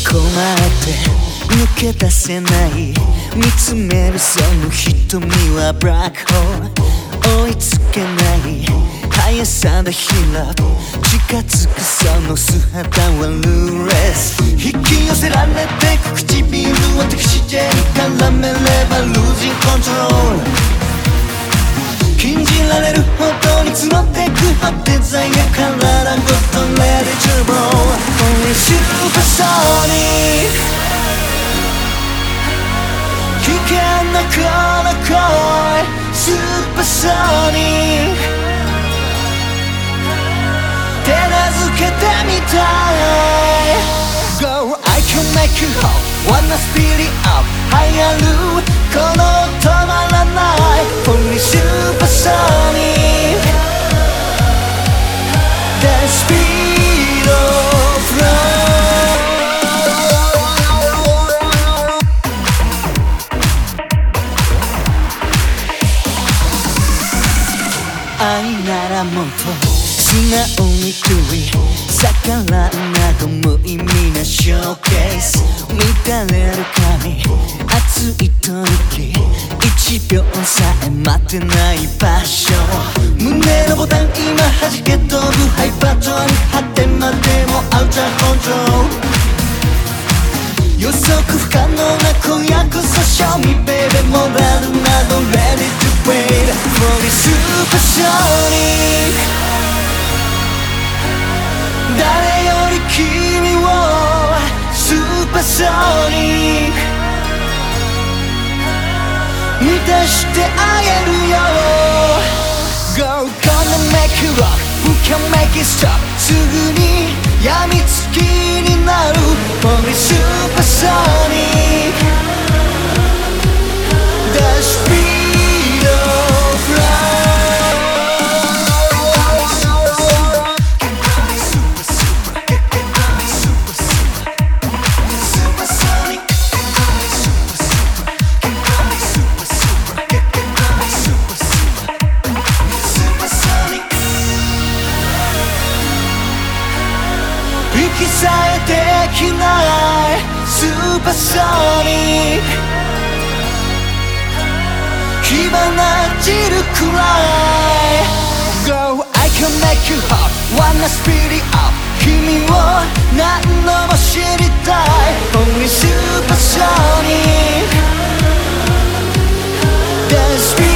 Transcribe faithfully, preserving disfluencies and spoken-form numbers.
困って抜け出せない見つめるその瞳はブラックホール追いつけない速さで開く近づくその姿はルーレス引き寄せられてく唇を敵視ジェに絡めればルージンコントロール禁じられるほどに募ってく果て罪が体ごとレディチューブロー Only supersonic 危険なこの声 Supersonic 手なずけてみたい Go I can make you whole Wanna speed it up 流行るこの止まらない Only supersonic The speed of love 愛ならもっと素直に食い逆らうなど無意味なショーケース乱れる髪熱い吐息一秒さえ待てない場所胸のボタン今弾け飛ぶハイパートに果てまでもアウトコントロール予測不可能な今夜こそ Show me baby モラルなど Ready to wait For the supersonic 誰より君をスーパーソニック満たしてあげるよ Go gonna make it rock Who can make it stop すぐに病みつきになる Only supersonic The speed of light息さえできないスーパーソニック火花散るくらい Go I can make you hot Wanna speed it up 君を何度も知りたい Only supersonic The speed